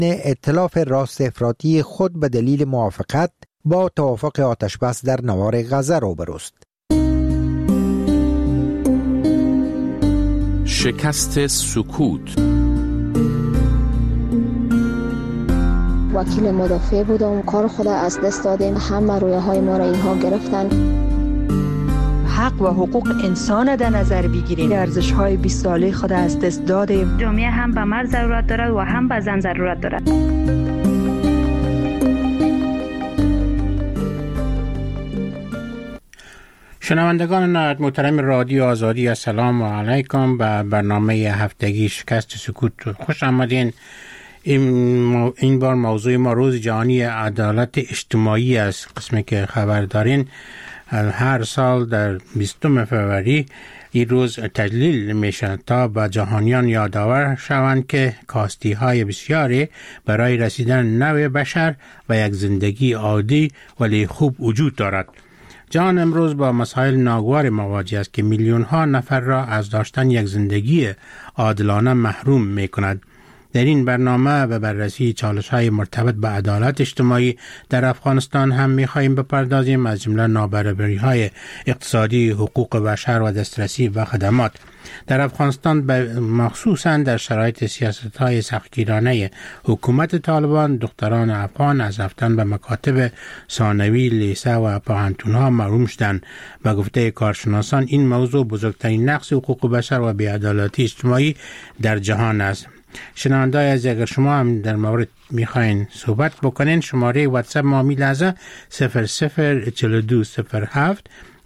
ائتلاف راست افراطی خود به دلیل موافقت با توافق آتشبس در نوار غزه روبروست. شکست سکوت. وکیل مدافع بودم، کار خود از دست دادیم، همه رویاهای ما را اینها گرفتن. حق و حقوق انسان در نظر بگیریم، ارزش‌های 20 ساله خود از دست دادیم. جامعه هم به مرد ضرورت دارد و هم به زن ضرورت دارد. شنوندگان نهایت محترم رادیو آزادی، السلام علیکم. به برنامه هفتگی شکست سکوت خوش آمدین. این بار موضوع ما روز جهانی عدالت اجتماعی است. قسمی که خبر دارین هر سال در 20 فوریه این روز تجلیل میشه تا به جهانیان یادآور شوند که کاستی های بسیاری برای رسیدن نوع بشر و یک زندگی عادی ولی خوب وجود دارد. جهان امروز با مسائل ناگوار مواجه است که میلیون ها نفر را از داشتن یک زندگی عادلانه محروم می کند. در این برنامه به بررسی چالش‌های مرتبط به عدالت اجتماعی در افغانستان هم می‌خواهیم بپردازیم، از جمله نابرابری‌های اقتصادی، حقوق بشر و دسترسی به خدمات. در افغانستان مخصوصاً در شرایط سیاست‌های سختگیرانه حکومت طالبان، دختران افغان از رفتن به مکاتب ثانوی، لیسه و پوهنتون‌ها محروم شدند. به گفته کارشناسان این موضوع بزرگترین نقص حقوق بشر و بی‌عدالتی اجتماعی در جهان است. شنوندای از اگر شما هم در مورد میخواین صحبت بکنین، شماره واتساپ ما میلازه 004207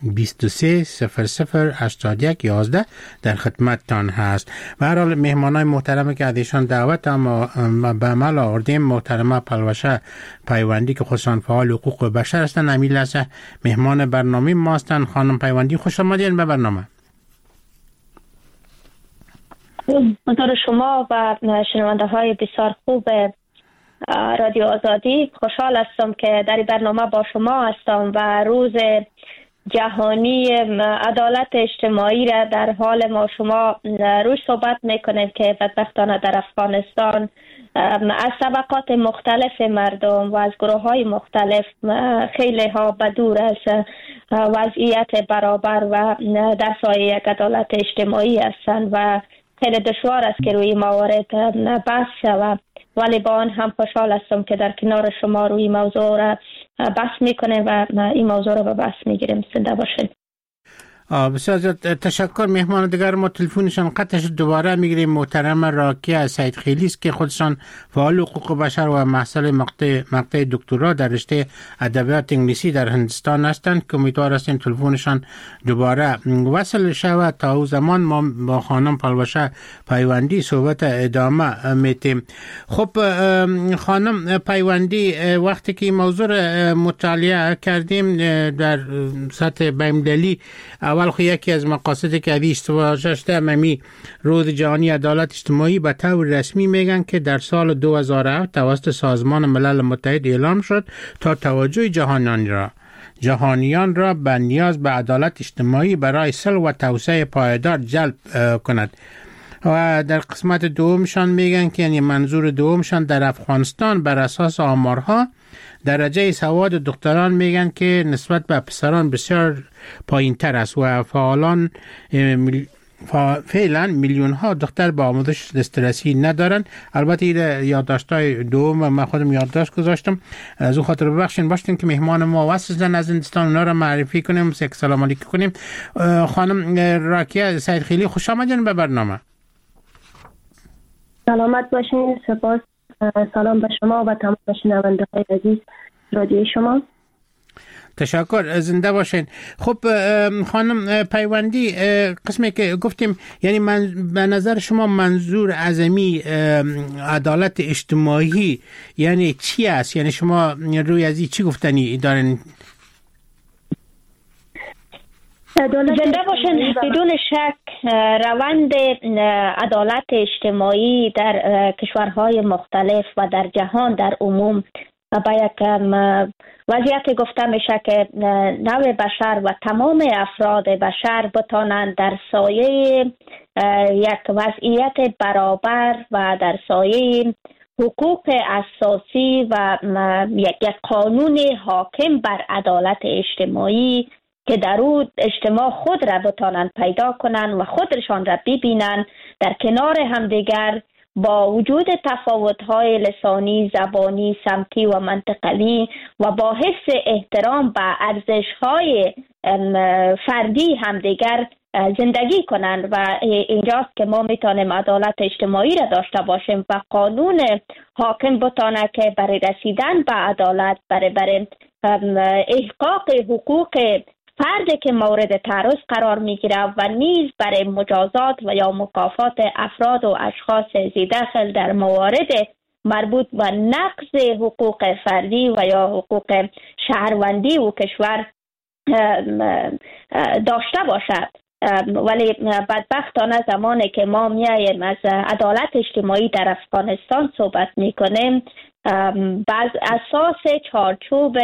23008111 در خدمتتان هست. به هر حال مهمانای محترمه که ازشان دعوت اما به عمل آوردیم، محترمه پلوشه پیوندی که خصوصا فعال حقوق بشر هستن، امیلازه مهمان برنامه ما هستن. خانم پیوندی خوش آمدین به برنامه. منظور شما و شنونده های بسیار خوب رادیو آزادی، خوشحال هستم که در این برنامه با شما هستم و روز جهانی عدالت اجتماعی را در حال ما شما روش صحبت میکنیم که بدبختانه در افغانستان از طبقات مختلف مردم و از گروه های مختلف خیلی ها بدور از وضعیت برابر و در سایه یک عدالت اجتماعی هستند و خیلی دشوار است که روی موارد بحث شود، ولی با آن هم خوشحال هستم که در کنار شما روی موضوع را بحث میکنه و این موضوع را به بحث میگیریم. زنده باشید. بسیار زیاد تشکر. مهمان دیگر ما تلفنشان قطعش دوباره میگیریم. محترم راکیه سید خیلی است که خودشان فعال حقوق بشر و محصل مقطع دکترا در رشته ادبیات انگلیسی در هندستان هستند که امیدوار هستیم تلفنشان دوباره وصل شود. تا او زمان ما با خانم پلوشه پیوندی صحبت ادامه میتیم. خب خانم پیوندی، وقتی که این موضوع مطالعه کردیم در سطح بین‌المللی، اول خو یکی از مقاصدی که اشتباه ممی روز جهانی عدالت اجتماعی به طور رسمی میگن که در سال 2007 توسط سازمان ملل متحد اعلام شد تا توجه جهانیان را به نیاز به عدالت اجتماعی برای صلح و توسعه پایدار جلب کند. و در قسمت دومشان میگن که یعنی منظور دومشان در افغانستان بر اساس آمارها درجه سواد دختران میگن که نسبت به پسران بسیار پایین تر است و فعلا میلیون ها دختر با آموزش دسترسی ندارن. البته این یادداشت‌های دوم من خودم یادداشت گذاشتم، از اون خاطر ببخشید که مهمان ما واسه از هندستان اونا را معرفی کنیم، سلام علیکم کنیم. خانم راکیه سید خیلی خوش آمدین به برنامه. سلامت باشین. سپاس. سلام به شما و تمام شنونده‌های عزیز رادیوی شما. تشکر، زنده باشین. خب خانم پیوندی، قسمی که گفتیم یعنی به نظر شما منظور اعظمی عدالت اجتماعی یعنی چی است؟ یعنی شما روی از این چی گفتنی دارین؟ زنده باشین. بدون شک روند عدالت اجتماعی در کشورهای مختلف و در جهان در عموم با یک وضعیت گفته میشه که نوع بشر و تمام افراد بشر بتانند در سایه یک وضعیت برابر و در سایه حقوق اساسی و یک قانون حاکم بر عدالت اجتماعی که در او اجتماع خود را بتانند پیدا کنند و خودشان را ببینند در کنار همدیگر با وجود تفاوت‌های لسانی، زبانی، سمتی و منطقی و با حس احترام به ارزش‌های فردی همدیگر زندگی کنند و اینجاست که ما میتونیم عدالت اجتماعی را داشته باشیم و قانون حاکم بتانه که برای رسیدن به عدالت، برای احقاق حقوق فردی که مورد تعرض قرار میگیره و نیز برای مجازات و یا مکافات افراد و اشخاص ذی‌دخل در موارد مربوط به نقض حقوق فردی و یا حقوق شهروندی و کشور داشته باشد. ولی بدبختانه زمانی که ما میاییم از عدالت اجتماعی در افغانستان صحبت میکنیم، بر اساس چارچوب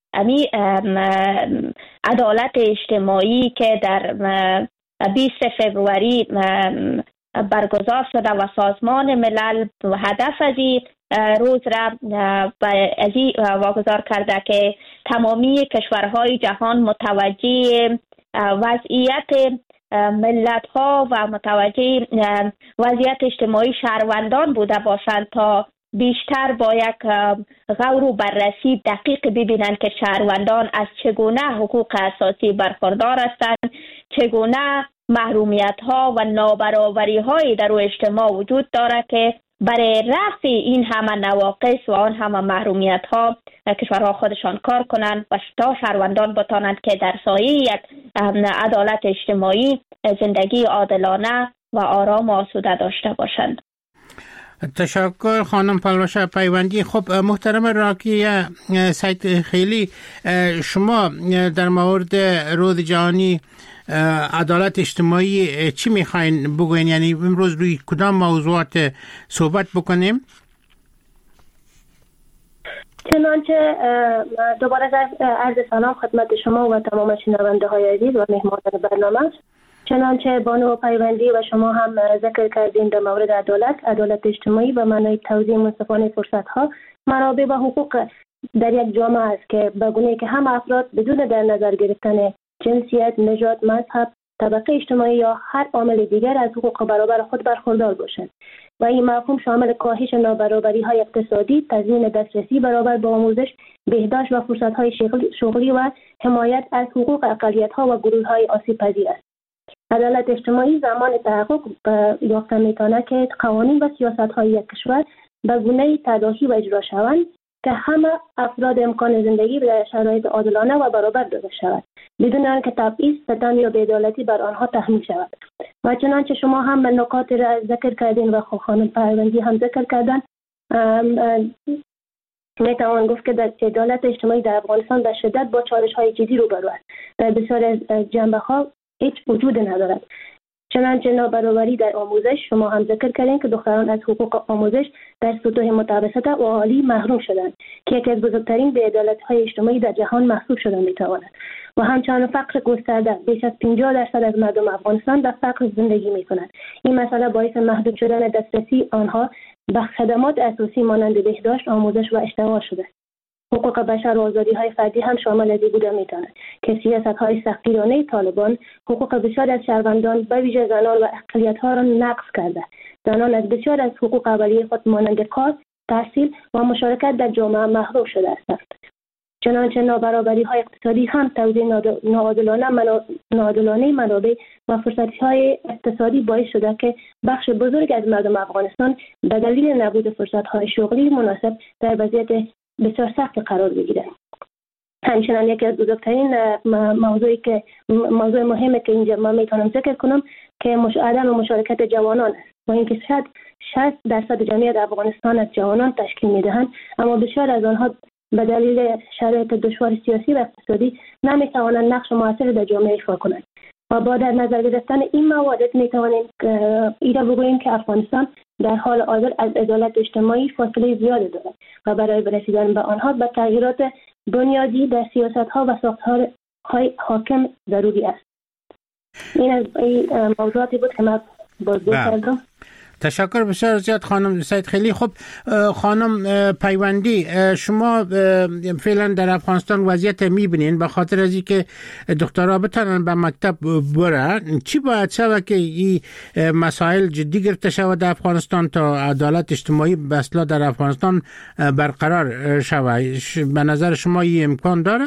عدالت اجتماعی که در 20 فوریه برگزار شده و سازمان ملل هدف از این روز را واگذار کرده که تمامی کشورهای جهان متوجه وضعیت ملت‌ها و متوجه وضعیت اجتماعی شهروندان بوده باشند تا بیشتر با یک غور و بررسی دقیق ببینند که شهروندان از چگونه حقوق اساسی برخوردار هستند، چگونه محرومیت‌ها و نابرابری‌های در اجتماع وجود دارد که برای رفع این همه نواقص و آن همه محرومیت‌ها کشورها خودشان کار کنند و تا شهروندان بتانند که در سایه یک عدالت اجتماعی زندگی عادلانه و آرام و آسوده داشته باشند. تشکر خانم پلوشه پیوندی. خب محترم راکیه سید خیلی، شما در مورد روز جهانی عدالت اجتماعی چی میخواین بگوین؟ یعنی امروز روی کدام موضوعات صحبت بکنیم؟ چنانچه دوباره عرض سلام خدمت شما و تمام شنونده های عزیز و مهمانان برنامه. چنانچه بانو پیوندی و شما هم ذکر کردین در مورد عدالت اجتماعی و معنای توزیع منصفانه فرصت ها، منابع و حقوق در یک جامعه است که به گونه‌ای که هم افراد بدون در نظر گرفتن جنسیت، نژاد، مذهب، طبقه اجتماعی یا هر عامل دیگر از حقوق برابر خود برخوردار باشند و این مفهوم شامل کاهش نابرابری های اقتصادی، تضمین دسترسی برابر به آموزش، بهداشت و فرصت های شغلی و حمایت از حقوق اقلیت ها و گروه های آسیب پذیر است. عدالت اجتماعی زمان تحقق یافته می‌تواند که قوانین و سیاست‌های یک کشور به گونه‌ای تداعی و اجرا شوند که همه افراد امکان زندگی در شرایط عادلانه و برابر داده شود بدون آنکه تبعیض، ستم یا بی‌عدالتی بر آنها تحمیل شود. و چنانچه شما هم نکات را ذکر کردین و خانم پیوندی هم ذکر کردن، میتوان گفت که در عدالت اجتماعی در افغانستان به شدت با چالش‌های جدی روبرو است. در بسیاری از جنبه‌ها هیچ وجود ندارد. چنانچه نابرابری در آموزش، شما هم ذکر کردین که دختران از حقوق آموزش در سطوح متوسطه و عالی محروم شدند که یکی از بزرگترین بی‌عدالتی‌های اجتماعی در جهان محسوب شده میتواند. و همچنان فقر گسترده، بیش از 50% از مردم افغانستان در فقر زندگی میکنند. این مسئله باعث محدود شدن دسترسی آنها به خدمات اساسی مانند بهداشت، آموزش و اشتغال شده. حقوق بشر و آزادی‌های فردی هم شامل از این بوده میتواند که سیاست‌های سختگیرانه طالبان حقوق بسیار از شهروندان به ویژه زنان و اقلیت‌ها را نقض کرده. زنان از بسیار از حقوق اولیه خود مانند کار، تحصیل و مشارکت در جامعه محروم شده هستند. چنانچه نابرابری‌های اقتصادی هم توزیع ناعادلانه منابع و فرصت‌های اقتصادی باعث شده که بخش بزرگ از مردم افغانستان به دلیل نبود فرصت‌های شغلی مناسب در وضعیت بسیار سخت قرار بگیرند. همچنین یکی از بزرگترین موضوع مهمی که اینجا من میتونم ذکر کنم که عدم مشارکت جوانان است و اینکه 60% جمعیت افغانستان از جوانان تشکیل میدهند، اما بسیار از آنها به دلیل شرایط دشوار سیاسی و اقتصادی نمیتوانند نقش موثر در جامعه ایفا کنند. و با در نظر گرفتن این موارد میتوانیم ایرا بگوییم که افغانستان در حال حاضر از عدالت اجتماعی فاصله زیادی دارد و برای رسیدن به آنها به تغییرات بنیادی در سیاست‌ها و ساختارهای حاکم ضروری است. این از موضوعاتی بود که من بازگو کردم. تشکر بسیار زیاد خانم سید خیلی. خب خانم پیوندی، شما فعلا در افغانستان وضعیت میبینین به خاطر از اینکه دخترها بتونن به مکتب برن، چی باید شود که این مسائل جدی گرفته شود در افغانستان تا عدالت اجتماعی به اصطلاح در افغانستان برقرار شود؟ به نظر شما این امکان داره؟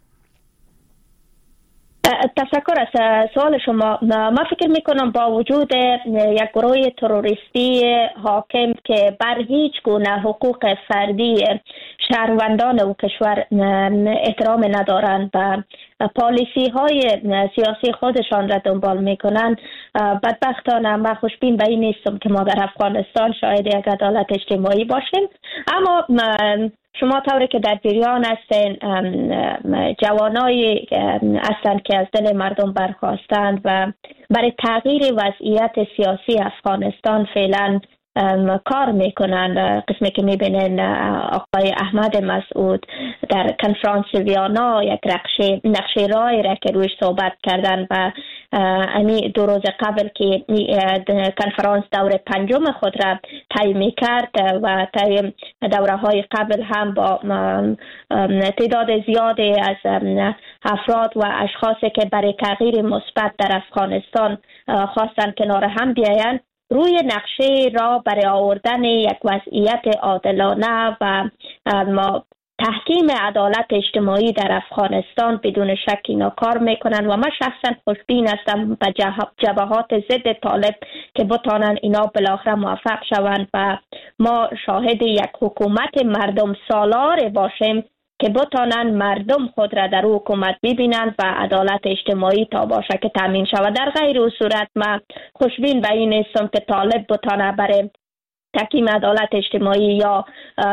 تشکر از سوال شما. ما فکر میکنم با وجود یک گروه تروریستی حاکم که بر هیچ گونه حقوق فردی شهروندان و کشور احترام ندارند و پالیسی های سیاسی خودشان را دنبال میکنند، بدبختانه من خوشبین به این نیستم که ما در افغانستان شاید یک عدالت اجتماعی باشیم. اما شما طوری که در جریان هستین، جوانایی هستند که از دل مردم برخاستند و برای تغییر وضعیت سیاسی افغانستان فعلا کار میکنن. قسمی که میبینن آقای احمد مسعود در کنفرانس ویانا یک نقشه رای را که روش صحبت کردن و امی 2 روز قبل که کنفرانس دور 5 خود را طی میکرد و طی دوره های قبل هم با تعداد زیادی از افراد و اشخاصی که برای تغییر مثبت در افغانستان خواستن کنار هم بیایند، روی نقشه را برای آوردن یک وضعیت عادلانه و تحکیم عدالت اجتماعی در افغانستان بدون شک اینا کار میکنن و من شخصا خوشبین هستم به جبهات ضد طالب که بتانن اینا بالاخره موفق شوند و ما شاهد یک حکومت مردم سالار باشیم که بتانن مردم خود را در حکومت ببینند و عدالت اجتماعی تا باشه که تامین شود. در غیر او صورت من خوشبین به این نیستم که طالب بتانه برای تحکیم عدالت اجتماعی یا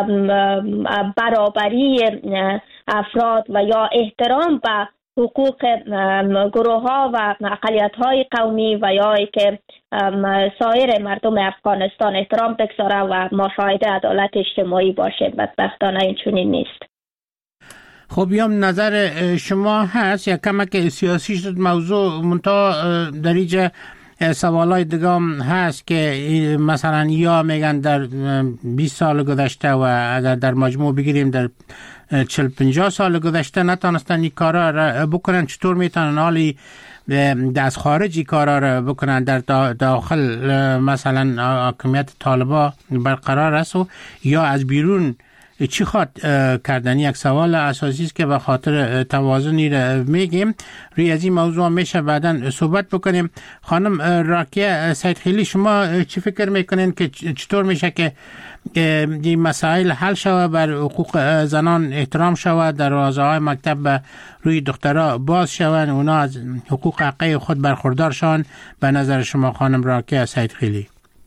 برابری افراد و یا احترام به حقوق گروه ها و اقلیت های قومی و یا که سایر مردم افغانستان احترام بگذاره و ما شاهد عدالت اجتماعی باشه. بدبختانه این چنین نیست. خب یام نظر شما هست یا کمک سیاسی شد موضوع منتها در اینجا سوالای دیگه هم هست که مثلا یا میگن در 20 سال گذشته و اگر در مجموع بگیریم در 40-50 سال گذشته نتونستن این کارا را بکنن، چطور میتونن حالی دست خارجی کارا را بکنن در داخل مثلا حاکمیت طالبا برقرار است و یا از بیرون چی خواد کردن؟ یک سوال اساسی است که به خاطر توازنی را میگیم. روی از این موضوع میشه بعداً صحبت بکنیم. خانم راکیه سیدخیلی، شما چی فکر میکنین که چطور میشه که این مسائل حل شود، بر حقوق زنان احترام شود، دروازه های مکتب روی دخترها باز شوند، اونا از حقوق حقیقی خود برخوردار شوند؟ به نظر شما خانم راکیه سیدخیلی.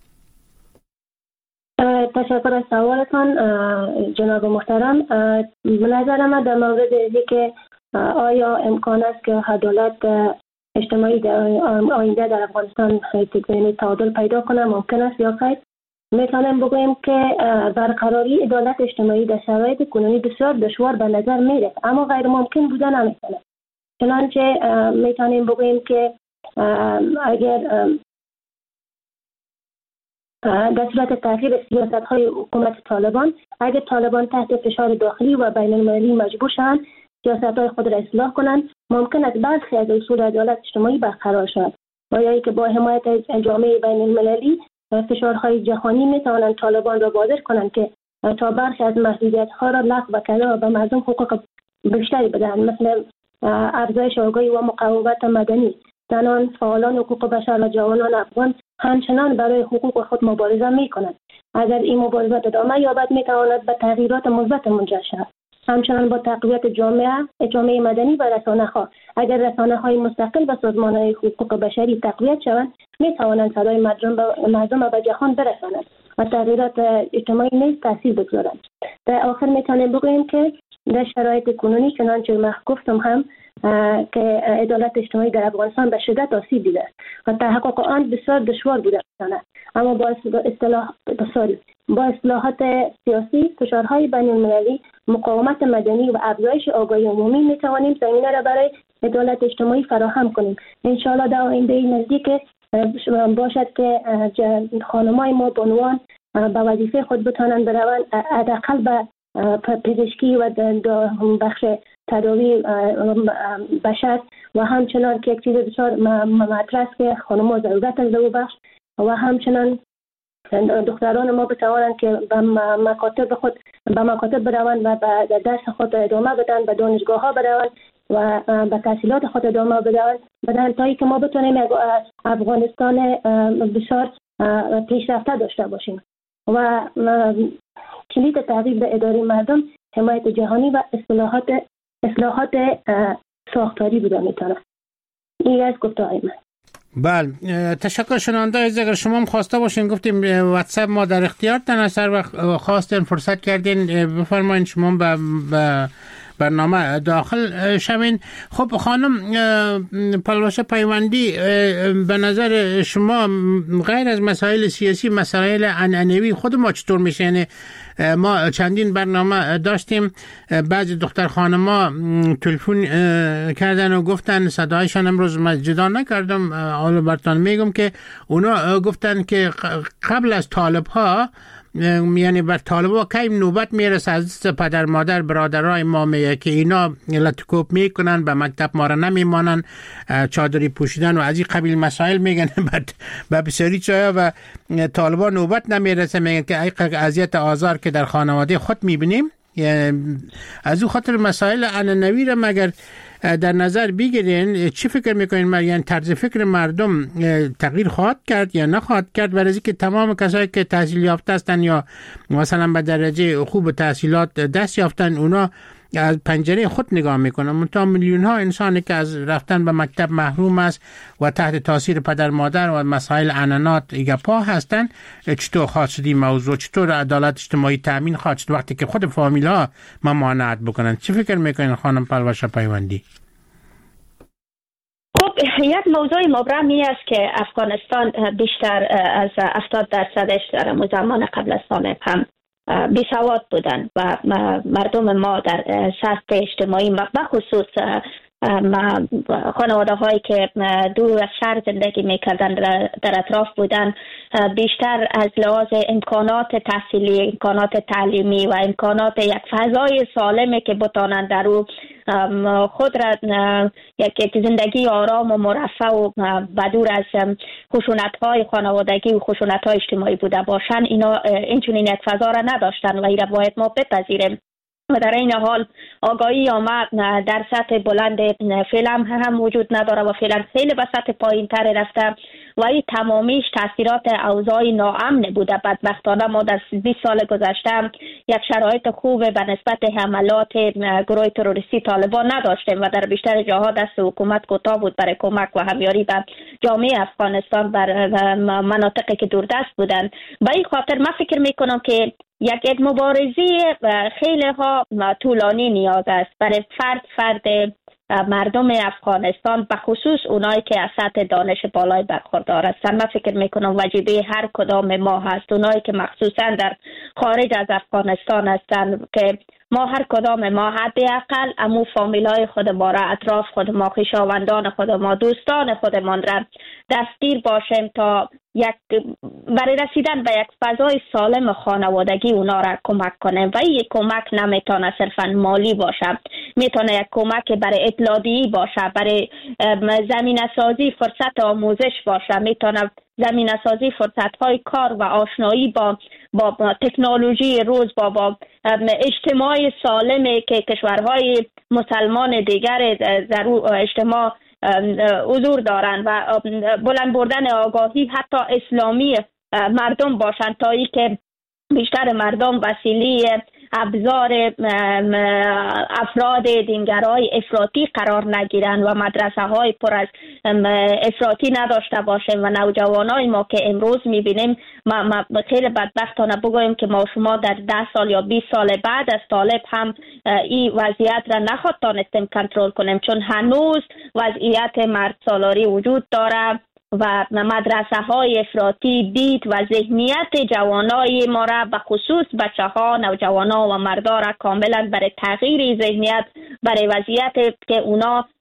تشکر از سوالتان جناب محترم. به نظر من در مورد اینکه که آیا امکان است که عدالت اجتماعی در آینده در افغانستان تعادل پیدا کنه ممکن است یا خیر، میتونیم بگوییم که برقراری عدالت اجتماعی در شرایط کنونی بسیار دشوار به نظر میره، اما غیر ممکن بوده نمیتونه. چنانچه میتونیم بگوییم که اگر در صورت تغییر سیاست‌های حکومت طالبان، اگر طالبان تحت فشار داخلی و بین المللی مجبور شوند سیاست‌های خود را اصلاح کنند، ممکن است برخی از اصول عدالت اجتماعی برقرار شود و یا اینکه با حمایت از جامعه بین المللی فشارهای جهانی می‌توانند طالبان را وادار کنند که تا برخی از محدودیت‌ها را لغو کنند و به مردم حقوق بیشتری بدهند، مثل افزایش آگاهی و مقاومت مدنی. زنان، فعالان حقوق بشر و جوانان افغان همچنان برای حقوق خود مبارزه می‌کنند. اگر این مبارزات ادامه یابد می‌تواند به تغییرات مثبت منجر شود. همچنان با تقویت جامعه مدنی و رسانه‌ها، اگر رسانه‌های مستقل و سازمان‌های حقوق بشری تقویت شوند، می‌توانند صدای مردم به جهان برسانند و تغییرات اجتماعی نیز تاثیر بگذارند. در آخر می‌توانیم بگوییم که در شرایط کنونی چنانچه من گفتم هم که عدالت اجتماعی در افغانستان به شدت آسیب دیده است و تحقق آن بسیار دشوار بوده است. اما با اصلاحات سیاسی، فشارهای بین المللی، مقاومت مدنی و افزایش آگاهی عمومی میتوانیم زمینه را برای عدالت اجتماعی فراهم کنیم. انشاءالله در آینده نزدیک باشد که خانمای ما بانوان به وظیفه خود بتانند بروند، حداقل به پزشکی و بخش تداوی بشر و همچنان که یک چیز بسیار مطرح است که خانم‌ها ضرورت از او بخش و همچنان دختران ما بتوانند که به مکاتب بروند و به درس خود ادامه بدن، به دانشگاه‌ها بروند و به تحصیلات خود ادامه بدن تا اینکه ما بتونیم افغانستان بسیار پیشرفته داشته باشیم. و کلید تغییر به اداره مردم حمایت جهانی و اصلاحات ساختاری بوده میتونه. این از گفته‌های من. بله، تشکر. شنونده عزیز، اگر شما هم خواسته باشین گفتیم واتساپ ما در اختیارتان است، هر وقت خواستین فرصت کردین بفرمایید شما به برنامه داخل شوین. خب خانم پالواشا پیوندی، به نظر شما غیر از مسائل سیاسی، مسائل عنعنوی خود ما چطور میشه؟ یعنی ما چندین برنامه داشتیم، بعضی دختر خانما تلفن کردن و گفتن، صدایشان امروز من جدا نکردم، حالا براتون میگم که اونا گفتن که قبل از طالب ها، یعنی بر طالبا کی نوبت میرسه از پدر مادر برادرای ما میگه که اینا لطکوب میکنن، به مکتب ما را نمیمانن، چادری پوشیدن و از این قبیل مسائل میگن به بسیاری چایا و طالبا نوبت نمیرسه میگن که ای اذیت آزار که در خانواده خود میبینیم. از او خاطر مسائل عنعنوی را مگر در نظر بگیرین، چی فکر میکنین؟ یعنی طرز فکر مردم تغییر خواهد کرد یا نخواهد کرد؟ برای که تمام کسایی که تحصیل یافته هستن یا مثلا به درجه خوب تحصیلات دست یافتن، اونا از پنجره خود نگاه میکنن، منتها میلیون ها انسانی که از رفتن به مکتب محروم است و تحت تاثیر پدر مادر و مسائل عنعنات ایگپا هستن، چطور خواهد شد این موضوع؟ چطور عدالت اجتماعی تامین خواهد شد وقتی که خود فامیل ها ممانعت بکنن؟ چی فکر میکنین خانم پالواشا پیوندی؟ خب یک موضوع مبرمی است که افغانستان بیشتر از 70%ش در زمان قبل از سال هم بیسواد بودن و مردم ما در سطح اجتماعی بخصوص خانواده هایی که دور از شهر زندگی میکردن در اطراف بودن بیشتر از لحاظ امکانات تحصیلی، امکانات تعلیمی و امکانات یک فضای سالمی که بتانند در او خود را یک زندگی آرام و مرفه و بدور از خشونت های خانوادگی و خشونت های اجتماعی بوده باشند، اینا اینچنین یک فضا را نداشتن و این را باید ما بپذیریم. و در این حال آگاهی آمد در سطح بلند فعلا هم وجود نداره و فعلا خیلی به سطح پایین تر رفته و این تمامیش تاثیرات اوضاع ناامن بوده. بدبختانه ما در 20 سال گذشته یک شرایط خوب به نسبت حملات گروه تروریستی طالبان نداشتیم و در بیشتر جاها دست حکومت کوتاه بود برای کمک و همیاری به جامعه افغانستان بر مناطقی که دوردست بودن. به این خاطر من فکر میکنم که یک مبارزه خیلی ها طولانی نیاز است برای فرد مردم افغانستان، به خصوص اونایی که از سطح دانش بالای برخوردار هستند. من فکر میکنم واجبه هر کدام ما هست، اونایی که مخصوصا در خارج از افغانستان هستند، که ما هر کدام ما حداقل امو فامیلای خود ما را، اطراف خود ما، خویشاوندان خود ما، دوستان خودمان را دستگیر باشیم تا برای رسیدن به یک فضای سالم خانوادگی اونا را کمک کنیم. و این کمک نمیتونه صرفا مالی باشه، میتونه یک کمک برای اطلاعی باشه، برای زمینه سازی فرصت آموزش باشه، میتونه زمینه سازی فرصت های کار و آشنایی با تکنولوژی روز، با اجتماع سالمی که کشورهای مسلمان دیگر اجتماع حضور دارند و بلند بردن آگاهی حتی اسلامی مردم باشند تا ای که بیشتر مردم وسیله ابزار افراد دینگرای افراطی قرار نگیرند و مدرسه های پر از افراطی نداشته باشیم و نوجوانای ما که امروز میبینیم، خیلی بدبختانه بگویم که ما شما در 10 سال یا 20 سال بعد از طالب هم این وضعیت را نخواهد تانستیم کنترل کنیم، چون هنوز وضعیت مرد سالاری وجود داره و مدرسه های افراطی دید و ذهنیت جوانای ما را، به خصوص بچه ها، نوجوانا و مردا را کاملا برای تغییر ذهنیت، برای وضعیت که اونا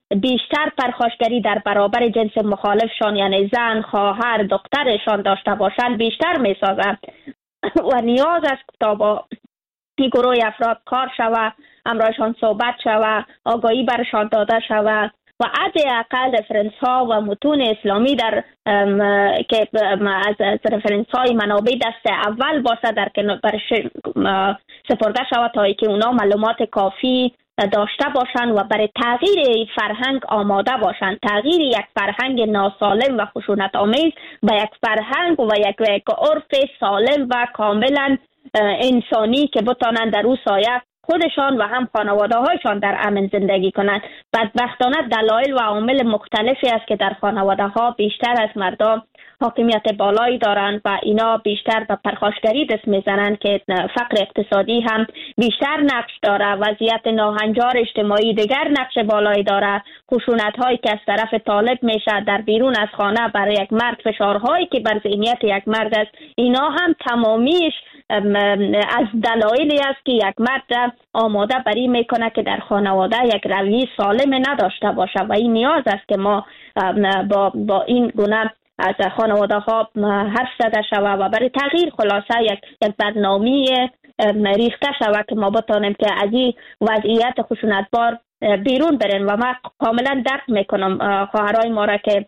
بیشتر پرخاشگری در برابر جنس مخالفشان یعنی زن، خواهر، دخترشان داشته باشند بیشتر می سازند و نیاز است تا با این گروه افراد کار شود، امرایشان صحبت شود، آگاهی برشان داده شود و حداقل رفرنس ها و متون اسلامی در که از رفرنس های منابع دست اول باشه در که سپرده شود تا اینکه اونا معلومات کافی داشته باشند و برای تغییر فرهنگ آماده باشند. تغییر یک فرهنگ ناسالم و خشونت آمیز به یک فرهنگ و یک عرف سالم و کاملا انسانی که بتانند در او سایه خودشان و هم خانواده هایشان در امن زندگی کنند. بدبختانه دلایل و عوامل مختلفی است که در خانواده ها بیشتر از مردم حاکمیت بالایی دارند و اینا بیشتر به پرخاشگری دست میزنند که فقر اقتصادی هم بیشتر نقش داره، وضعیت ناهنجار اجتماعی دیگر نقش بالایی داره، خشونت هایی که از طرف طالب میشه در بیرون از خانه برای یک مرد، فشارهایی که بر ذهنیت یک مرد است، اینا هم تمامیش از دلایلی است که یک مرد آماده بری میکنه که در خانواده یک رویه سالم نداشته باشه و این نیاز است که ما با این گونه از خانواده ها حرف زده شود و برای تغییر خلاصه یک برنامه ریخته شود که ما بتانیم که از این وضعیت خشونتبار بیرون برن. و من کاملا درک میکنم خواهرای ما را که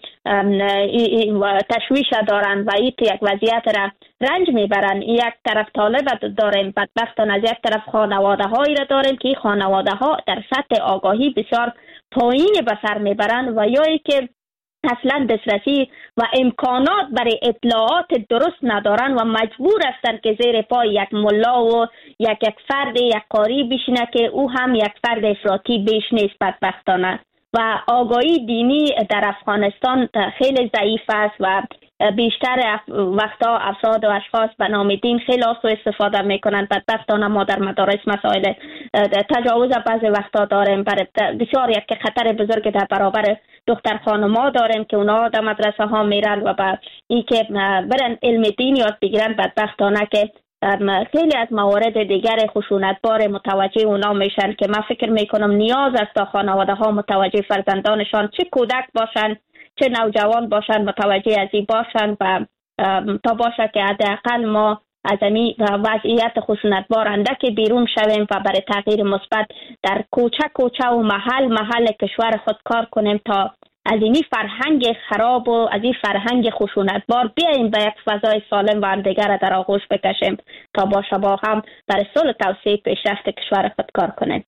تشویش دارن و این یک وضعیت را رنج میبرن. یک طرف طالب داریم، بدبختانه از یک طرف خانواده هایی را داریم که این خانواده ها در سطح آگاهی بسیار پایین به سر میبرن و یا ای که اصلا دسترسی و امکانات برای اطلاعات درست ندارن و مجبور هستند که زیر پای یک ملا و یک فرد یک قاری بشینه که او هم یک فرد افراطی بیش نیست بدبختانه. و آگاهی دینی در افغانستان خیلی ضعیف است و بیشتر وقتا افراد و اشخاص به نام دین خیلی سوء استفاده میکنند. بدبختانه ما در مدارس مسائل تجاوز بعضی وقتا داریم، بسیار یک خطر بزرگ در برابر دختر خانما داریم که اونا در مدرسه ها میرن و با این که برن علم دین یاد بگیرن بدبختانه که خیلی از موارد دیگر خشونتبار متوجه اونا میشن که من فکر میکنم نیاز است تا خانواده ها متوجه فرزندانشان، چه کودک باشن چه نوجوان باشن، متوجه از این باشن و تا باشه که حداقل ما از این وضعیت خشونتبار اندک بیرون شویم و برای تغییر مثبت در کوچه و محل کشور خود کار کنیم تا از این فرهنگ خراب و از این فرهنگ خشونتبار بیاییم به یک فضای سالم و همدیگر در آغوش بکشیم تا با هم برای صلح توسعه پیشرفت کشور خود کار کنیم.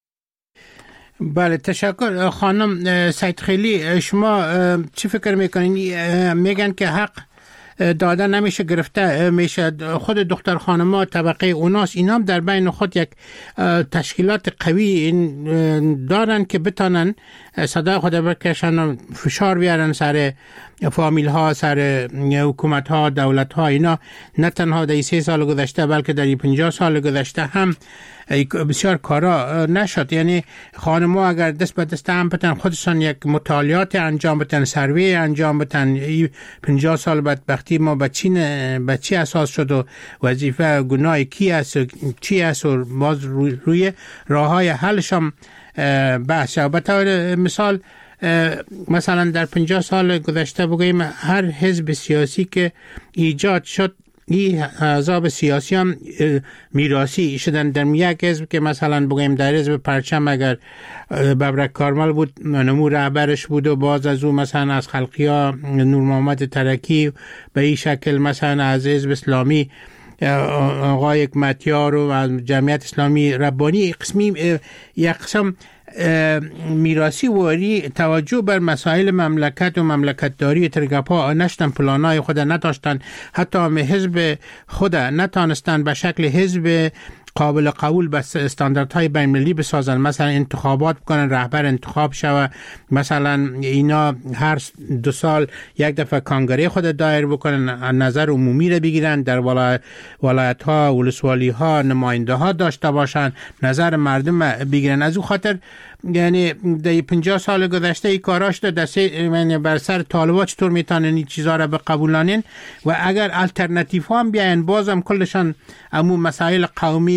بله تشکر خانم سید خیلی. شما چی فکر میکنین؟ میگن که حق داده نمیشه، گرفته میشه. خود دختر خانما طبقه اوناس اینا هم در بین خود یک تشکیلات قوی دارن که بتانن صدای خود بکشن و فشار بیارن سر فامیل ها، سر حکومت ها، دولت ها. اینا نه تنها در 3 سال گذشته بلکه در 50 سال گذشته هم بسیار کارا نشد. یعنی خانم‌ها اگر دست به دست هم بتن خودشان یک مطالعات انجام بتن، سروی انجام بتن، 50 سال بدبختی ما به چی اساس شد و وظیفه گناه کی است چی است و باز روی راههای حلش هم بحث. به طور مثال مثلا در 50 سال گذشته بگوییم هر حزب سیاسی که ایجاد شد این احزاب سیاسی هم میراثی شدن. در یک حزب که مثلا بگوییم در حزب پرچم اگر ببرک کارمل بود نمو رهبرش بود و باز از او مثلا از خلقیا نور محمد ترکی، به این شکل مثلا از حزب اسلامی آقای حکمتیار و از جمعیت اسلامی ربانی قسمی یک قسم میراثی واری توجه بر مسائل مملکت و مملکتداری ترگپا نشتن، پلانای خود نداشتن، حتی حزب خود نتانستن به شکل حزب قابل قبول به استانداردهای بین‌المللی بسازن. مثلا انتخابات بکنن، رهبر انتخاب شوه، مثلا اینا هر 2 سال یک دفعه کانگره خود دایر بکنن، نظر عمومی رو بگیرن، در ولایت ها، ولسوالی ها نماینده ها داشته باشن، نظر مردم بگیرن. از او خاطر یعنی در 50 سال گذشته این کاراش در بر سر طالبا چطور میتونن این چیزا رو بقبولانین و اگر الټرناتیو هم بیاین بازم کلشان امو مسائل قومی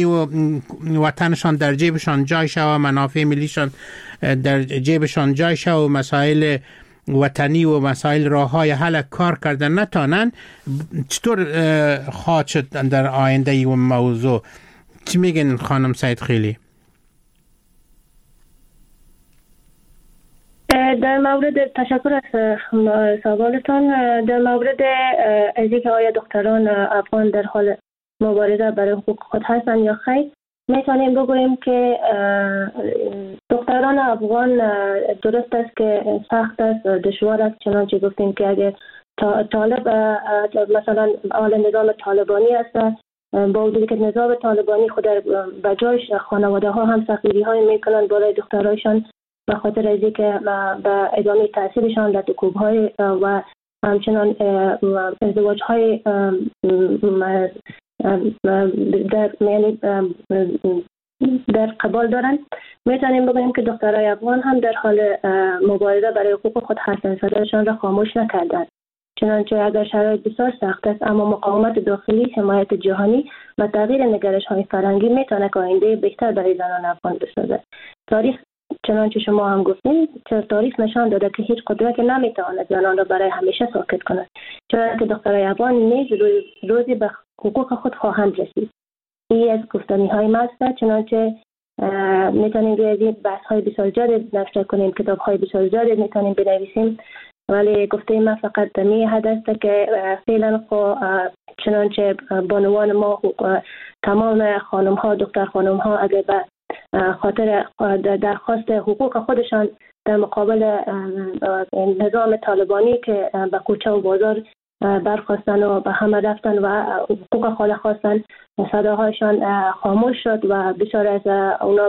و وطنشان در جیبشان جای شود و منافع ملیشان در جیبشان جای شود و مسائل وطنی و مسائل راه‌های حل کار کردن نتانن، چطور خواهد شد در آینده ای و موضوع؟ چی میگن خانم سید خیلی؟ در مورد تشکر از سوالتان، در مورد از اینکه آیا دختران افغان در حال مبارزه برای حقوق خود هستند یا خیر، میتونیم بگوییم که دختران افغان درست است که سخت است، دشوار است، چنانچه گفتیم که اگر طالب مثلا آل نظام طالبانی است، با وجودی که نظام طالبانی خود به جایش خانواده ها هم سختگیری های میکنند برای دخترایشان به خاطر از اینکه به ادامه تحصیلشان لطکوب های و همچنان ازدواج های در قبال دارند. میتونیم بگوییم که دخترای افغان هم در حال مبارزه برای حقوق خود هستند، صدایشان را خاموش نکردند. چنانچه اگر شرایط بسیار سخت است، اما مقاومت داخلی، حمایت جهانی و تغییر نگرش های فرهنگی میتونه که آینده بهتر برای زنان افغان بسازد. تاریخ چنانچه شما هم گفتین، تاریخ نشان داده که هیچ قدرتی نمیتواند زنان را برای همیشه ساکت کند، چنانکه دخترای افغان نیز روزی به حقوق خود خواهند رسید. این از گفتنی های ما است، چنانچه میتونیم روی بحث های بسیار جالب نشر کنیم، کتاب های بسیار جالب میتونیم بنویسیم، ولی گفته ما فقط دمی حد است که فعلا چنانچه بانوان ما تمام خانم ها، دختر خانم ها اگر به خاطر درخواست حقوق خودشان در مقابل نظام طالبانی که به کوچه و بازار برخواستن و به همه رفتن و حقوق خود خواستن، صداهایشان خاموش شد و بسیار از اونا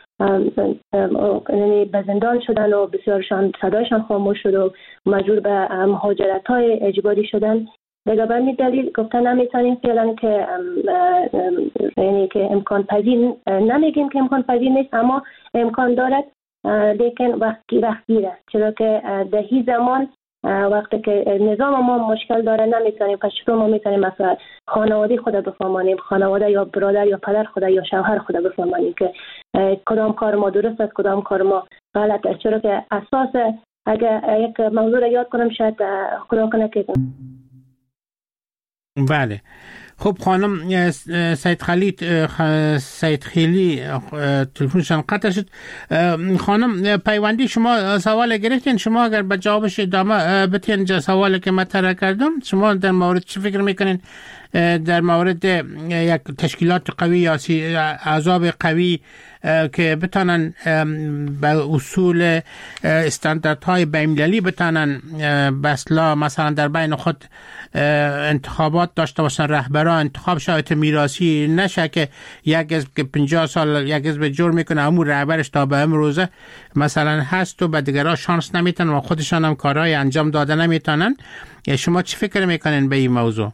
به زندان شدن و بسیارشان صدایشان خاموش شد و مجبور به مهاجرت های اجباری شدن. به همین دلیل گفتن نمیتونیم فعلا که یعنی که امکان پذیر، نمیگیم که امکان پذیر نیست، اما امکان دارد، لیکن وقتی است، چرا که در این زمان وقتی که نظام ما مشکل داره نمیتونیم، پس چطور ما میتونیم مثلا خانواده خود بفهمانیم، خانواده یا برادر یا پدر خود یا شوهر خود بفهمانیم که کدام کار ما درست است، کدام کار ما غلط است، چرا که اساس اگر یک موضوع را یاد کنم شاید خدا کنه که بله. خب خانم سید خیلی تلفنشان قطع شد. خانم پیوندی شما سوال گرفتین، شما اگر به جوابش ادامه بتین سوالی که مطرح کردم، شما در مورد چی فکر میکنین در مورد یک تشکیلات قوی یا احزاب قوی که بتانن به اصول استانداردهای بین‌المللی بتانن به اصطلاح مثلا در بین خود انتخابات داشته باشن، رهبران انتخاب شرایط میراثی نشه که یک حزب که 50 سال یک حزب جور میکنه همون رهبرش تا به امروزه مثلا هست و به دیگرها شانس نمیتن و خودشان هم کارهای انجام داده نمیتونن. شما چی فکر میکنین به این موضوع؟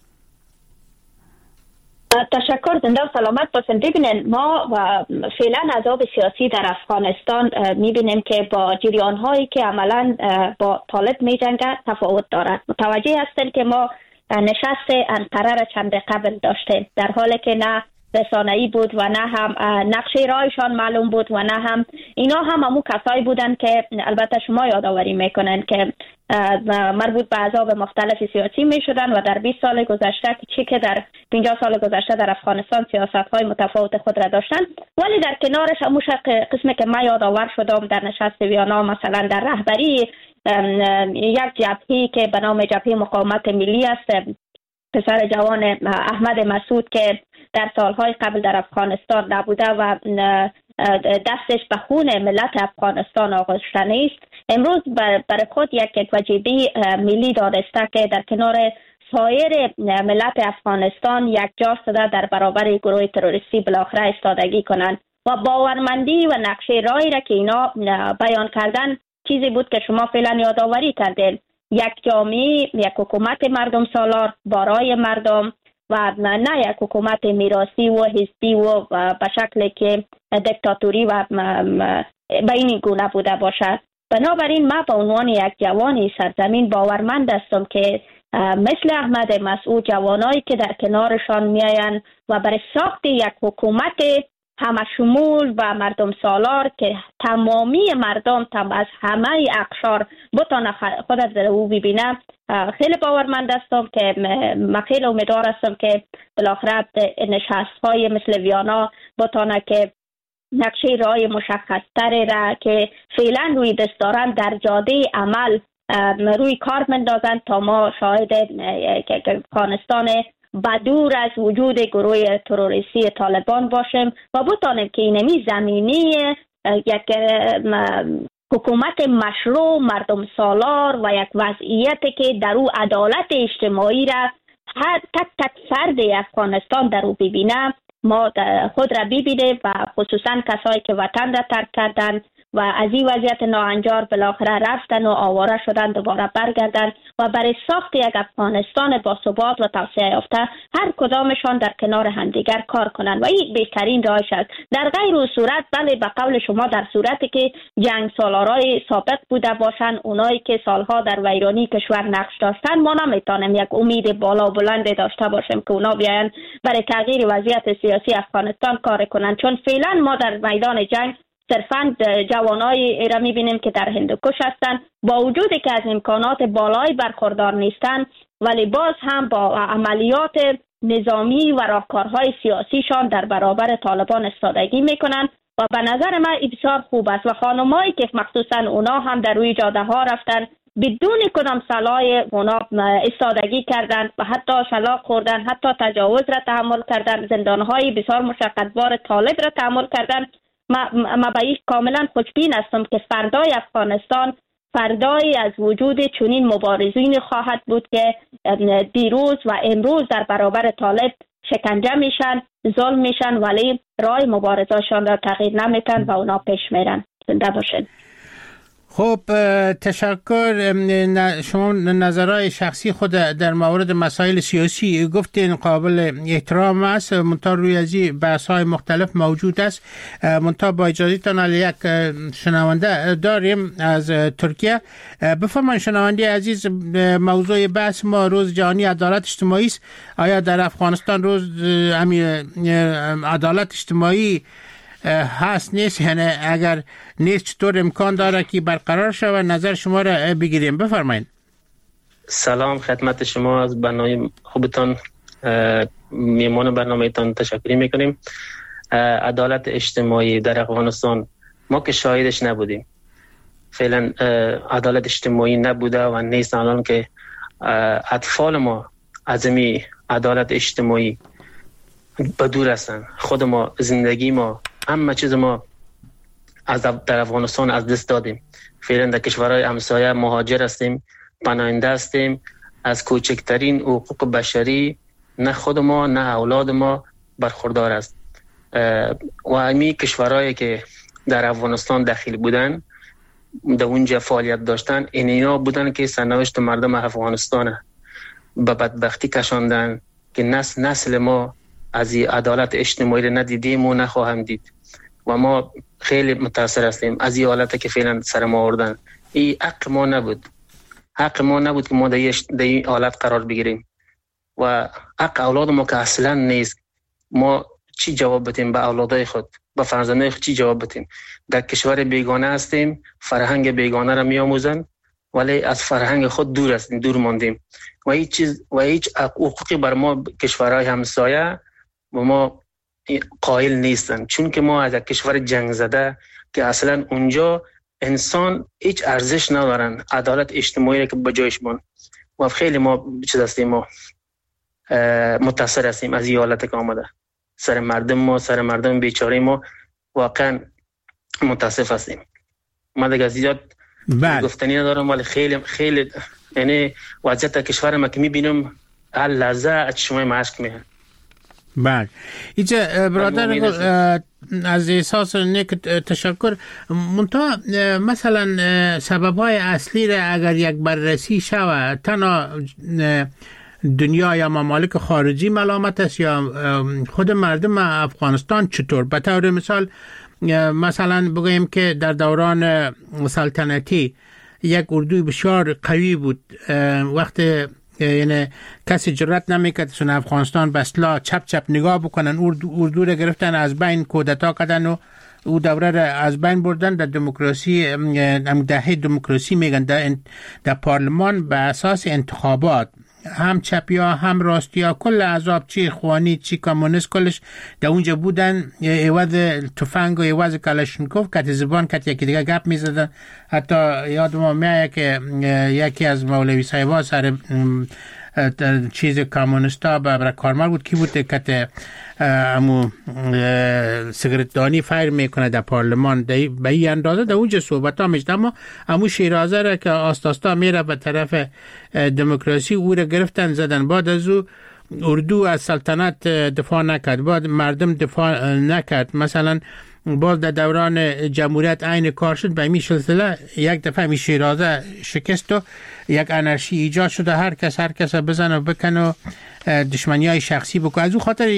تشکر، زنده و سلامت باشین. ببینین ما فعلا احزاب سیاسی در افغانستان میبینیم که با جریان هایی که عملا با طالب میجنگه تفاوت دارد. متوجه هستیم که ما نشست انقره را چند قبل داشتیم، در حالی که نه رسانه‌ای بود و نه هم نقشه راهشان معلوم بود و نه هم اینا هم همون کسایی بودن که البته شما یادآوری میکنن که مربوط به احزاب مختلف سیاسی می شدن و در 20 سال گذشته که در 50 سال گذشته در افغانستان سیاست‌های متفاوت خود را داشتن، ولی در کنارش همون قسمی که من یادآور شدم در نشست ویانا مثلا در رهبری یک جبهه‌ای که به نام جبهه مقاومت ملی است، پسر جوان احمد مسعود که در سالهای قبل در افغانستان نبوده و دستش به خون ملت افغانستان آغشته است، امروز برای خود یک وجیبه ملی دانسته که در کنار سایر ملت افغانستان یک جا شده در برابر گروه تروریستی بالاخره ایستادگی کنند و باورمندی و نقشه راهی را که اینا بیان کردن چیزی بود که شما فعلا یادآوری کردین. یک جامعه، یک حکومت مردم سالار برای مردم و نه یک حکومت میراثی و حزبی و به شکلی که دیکتاتوری و به این گونه بوده باشد. بنابراین ما به عنوان یک جوانی سرزمین باورمند هستم که مثل احمد مسعود، جوانایی که در کنارشان میاین و برای ساخت یک حکومت همه شمول و مردم سالار که تمامی مردم از همه اقشار بتانه خود در او ببینه، خیلی باورمند هستم که من خیلی امیدوار هستم که بالاخره نشست های مثل ویانا بتانه که نقشه راه مشخص تری را که فعلا روی دست دارن در جاده عمل روی کار مندازن تا ما شاهد افغانستان بدور از وجود گروه تروریستی طالبان باشیم و بتانیم که اینمی زمینی یک حکومت مشروع مردم سالار و یک وضعیتی که در او عدالت اجتماعی را هر تک فرد افغانستان در او ببینه، ما خود را ببینیم و خصوصا کسایی که وطن را ترک کردن و از این وضعیت ناهنجار بالاخره رفتن و آواره شدن دوباره برگردن و برای ساخت یک افغانستان با ثبات و توسعه یافته هر کدامشان در کنار همدیگر کار کنند و این بهترین راهش است. در غیر اون صورت بله، به قول شما در صورتی که جنگ سالارای سابق بوده باشند، اونایی که سالها در ویرانی کشور نقش داشتن، ما نمیتونیم یک امید بالا بلند داشته باشیم که اونا بیاین برای تغییر وضعیت سیاسی افغانستان کار کنند، چون فعلا ما در میدان جنگ صرفاً جوانای را میبینیم که در هندوکش هستند، با وجودی که از امکانات بالایی برخوردار نیستند، ولی باز هم با عملیات نظامی و راهکارهای سیاسیشان در برابر طالبان استادگی میکنند و به نظر من بسیار خوب است. و خانمایی که مخصوصاً اونا هم در روی جاده ها رفتن بدون کدام صلاح اونا استادگی کردند و حتی شلاق خوردن، حتی تجاوز را تحمل کردن، زندانهای بسیار مشقتبار طالب را تحمل کردن. ما به این کاملا خوشبین هستم که فردای افغانستان فردای از وجود چنین مبارزین خواهد بود که دیروز و امروز در برابر طالب شکنجه میشن، ظلم میشن، ولی راه مبارزهشان را تغییر نمیتن و اونا پیش میرن. زنده باشن. خب تشکر. شما نظرهای شخصی خود در مورد مسائل سیاسی گفتین قابل احترام است، منتها روی از این بحث‌های مختلف موجود است. منتها با اجازهتان یک شنونده داریم از ترکیه. بفرمایید شنونده عزیز، موضوع بحث ما روز جهانی عدالت اجتماعی است. آیا در افغانستان روز عدالت اجتماعی هست نیست؟ یعنی اگر نیست چطور امکان داره که برقرار شود؟ نظر شما را بگیریم. بفرمایید. سلام خدمت شما، از برنامه خوبتان میمان برنامه تان تشکر میکنیم. عدالت اجتماعی در افغانستان ما که شاهدش نبودیم، فعلا عدالت اجتماعی نبوده و نیست. الان که اطفال ما از این عدالت اجتماعی بدور هستن، خود ما زندگی ما همه چیز ما در افغانستان از دست دادیم. فعلا در کشورهای همسایه مهاجر هستیم، پناهنده هستیم. از کوچکترین حقوق بشری نه خود ما نه اولاد ما برخوردار است. و امی کشورهایی که در افغانستان داخل بودن، در اونجا فعالیت داشتن، اینا بودن که سرنوشت مردم افغانستان به بدبختی کشاندن که نسل ما از این عدالت اجتماعی را ندیدیم و نخواهم دید و ما خیلی متاثر هستیم از این حالتی که فعلا سر ما آوردن. این حق ما نبود که ما در این حالت قرار بگیریم و حق اولاد ما که اصلا نیست. ما چی جواب بدیم به اولادای خود، به فرزندای خود چی جواب بدیم؟ در کشور بیگانه هستیم، فرهنگ بیگانه را میآموزن ولی از فرهنگ خود دور ماندیم و هیچ حقوقی بر ما کشورهای همسایه و ما قائل نیستن، چون که ما از یک کشور جنگ زده که اصلا اونجا انسان هیچ ارزش ندارن، عدالت اجتماعی که بجایش بان و خیلی ما چیز هستیم، ما متاثر هستیم از این حالت که آمده سر مردم بیچاره ما، واقعا متاسف هستیم. ما دیگه زیاد گفتنی ندارم ولی خیلی یعنی وضعیت کشور ما که میبینم هر لحظه از شما مشک میاد. بله اینجا برادر از احساس نیک تشکر. منتها مثلا سبب‌های اصلی را اگر یک بررسی شود، تنها دنیا یا ممالک خارجی ملامت است یا خود مردم افغانستان چطور؟ به طور مثال مثلا بگوییم که در دوران سلطنتی یک اردوی بسیار قوی بود، وقت یعنی کسی جرأت نمیکرد سن افغانستان به اصطلاح چپ نگاه بکنن. اردو را گرفتن از بین، کودتا کردن و او دوره را از بین بردن. در دموکراسی دهه دموکراسی میگن در پارلمان به اساس انتخابات هم چپیا هم راستیا کل احزاب چی اخوانی چی کمونیست کلش در اونجا بودن. عوض تفنگ و عوض کلاشینکوف کت زبان کت یکی دیگه گپ میزدن. حتی یادم میاد که یکی از مولوی صاحبا سر چیز کمونیستا برای کارمر بود کی بود که امو سیگارتدانی فایر میکنه در پارلمان به این اندازه در اونجا صحبت ها میشد. اما امو شیرازه را که آستاستا میره به طرف دموکراسی او را گرفتن زدن. بعد از او اردو از سلطنت دفاع نکرد، بعد مردم دفاع نکرد. مثلا باز در دوران جمهوریت عین کار شد به این سلسله. یک دفعه می شیرازه شکست و یک انرژی ایجاد شده، هر کس بزنه و بکنه دشمنی های شخصی بکنه. از او خاطر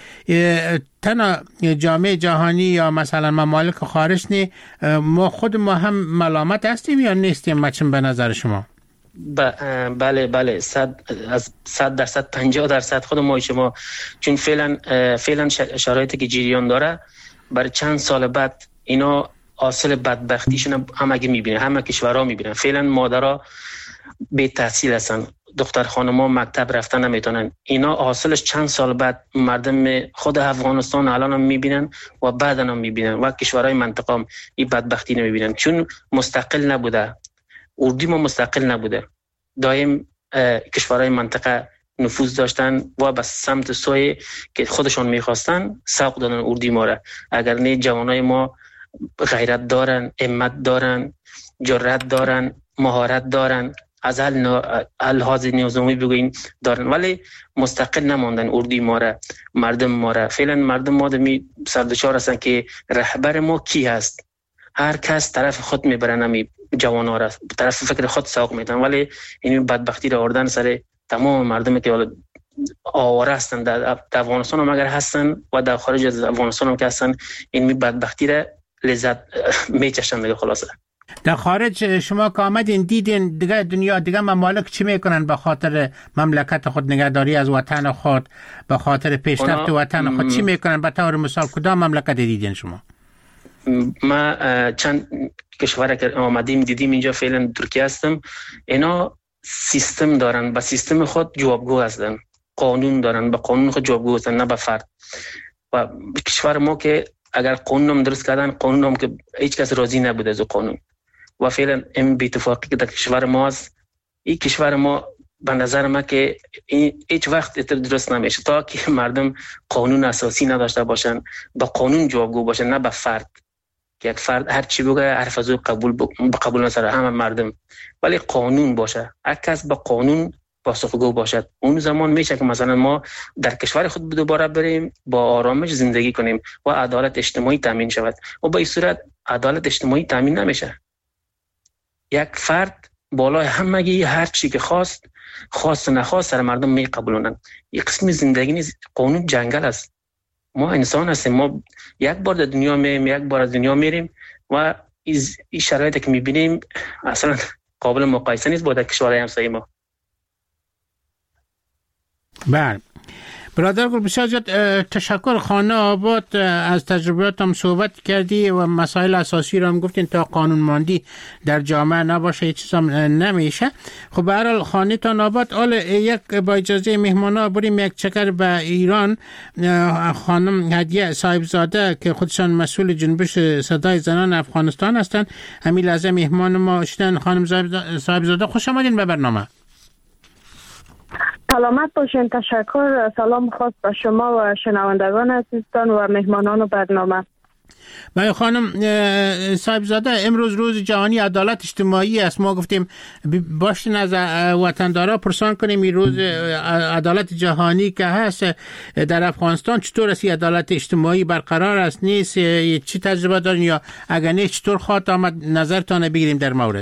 تنها جامعه جهانی یا مثلا ممالک خارج نه، خود ما هم ملامت هستیم یا نیستیم؟ مچم به نظر شما؟ بله 100% 50% خود ما شما، چون فعلا شرایطی که جریان داره برای چند سال بعد اینا حاصل بدبختیشون هم اگه میبینن، همه کشورها میبینن. فعلا مادرها بی تحصیل هستن، دختر خانم‌ها مکتب رفتن نمیتونن. اینا حاصلش چند سال بعد مردم خود افغانستان الان هم میبینن و بعدا هم میبینن و کشورهای منطقه هم این بدبختی نمیبینن، چون مستقل نبوده. اردو ما مستقل نبوده، دائم کشورهای منطقه نفوذ داشتن و به سمت سوی که خودشون میخواستن سوق دادن اردو ما را. اگر نه جوانای ما غیرت دارن، همت دارن، جرأت دارن، مهارت دارن، از الحاظ نظامی بگوین دارن، ولی مستقل نماندن اردو ما را، مردم ما را. فعلا مردم ما دمی سردشار هستن که رهبر ما کی هست. هر کس طرف خود میبرن، همی جوانا را طرف فکر خود سوق میدن، ولی این بدبختی را آوردن سر تمام مردمی که آواره هستن در افغانستان هم اگر هستن و در خارج از افغانستان هم که هستن، این بدبختی را لذت میچشن دیگه. خلاصه در خارج شما که آمدین دیدین دیگه دنیا دیگه ممالک چی میکنن به خاطر مملکت خود، نگهداری از وطن خود، به خاطر پیشرفت وطن خود چی میکنن؟ به طور مثال کدام مملکت دیدین شما؟ ما چند کشور که آمدیم دیدیم، اینجا فعلا ترکیه هستم. اینا سیستم دارن، با سیستم خود جوابگو هستن، قانون دارن، با قانون خود جوابگو هستن، نه با فرد. و کشور ما که اگر قانون هم درست کردن، قانون هم که هیچ کس راضی نبوده از قانون و فعلا این بی‌اتفاقی که در کشور ما است، این کشور ما به نظر من که هیچ وقت درست نمیشه تا که مردم قانون اساسی نداشته باشن، با قانون جوابگو باشن، نه با فرد. که یک فرد هر چی بگه حرف از او قبول نسره همه مردم، ولی قانون باشه، هر کس با قانون پاسخگو باشد. اون زمان میشه که مثلا ما در کشور خود دوباره بریم با آرامش زندگی کنیم و عدالت اجتماعی تامین شود. و با این صورت عدالت اجتماعی تامین نمیشه. یک فرد بالای همگی هر چی که خواست و نخواست سر مردم میقبولونن. یک قسم زندگی نیست، قانون جنگل است. ما انسان هستیم، ما یک بار در دنیا میایم، یک بار از دنیا میریم و این شرایطی که میبینیم اصلا قابل مقایسه نیست با در کشورهای همسایه ما. بله برادر گل، بسیار زیاد تشکر. خانه آباد از تجربیات هم صحبت کردی و مسائل اساسی رو هم گفتین تا قانون ماندی در جامعه نباشه هیچ چیز هم نمیشه. خب به هر حال خانه تان آباد. حالا یک با اجازه مهمانا بریم یک چکر به ایران. خانم هدیه صاحبزاده که خودشان مسئول جنبش صدای زنان افغانستان هستند، همین لحظه مهمان ما شدن. خانم صاحبزاده خوش آمدین به برنامه. سلامت باشین. تشکر. سلام خاص به شما و شنوندگان عزیزتان و مهمانان برنامه. بله خانم صاحبزاده، امروز روز جهانی عدالت اجتماعی است. ما گفتیم باشین از وطندارا پرسان کنیم این روز عدالت جهانی که هست در افغانستان چطور است؟ عدالت اجتماعی برقرار است نیست؟ چی تجربه دارین یا اگر نه چطور خواهد آمد نظرتان بگیریم در مورد؟